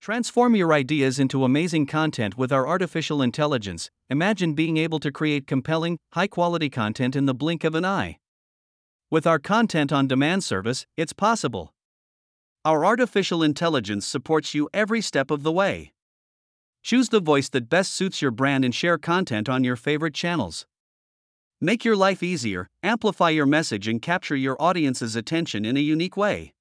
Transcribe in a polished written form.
Transform your ideas into amazing content with our artificial intelligence. Imagine being able to create compelling, high-quality content in the blink of an eye. With our content on demand service, it's possible. Our artificial intelligence supports you every step of the way. Choose the voice that best suits your brand and share content on your favorite channels. Make your life easier, amplify your message, and capture your audience's attention in a unique way.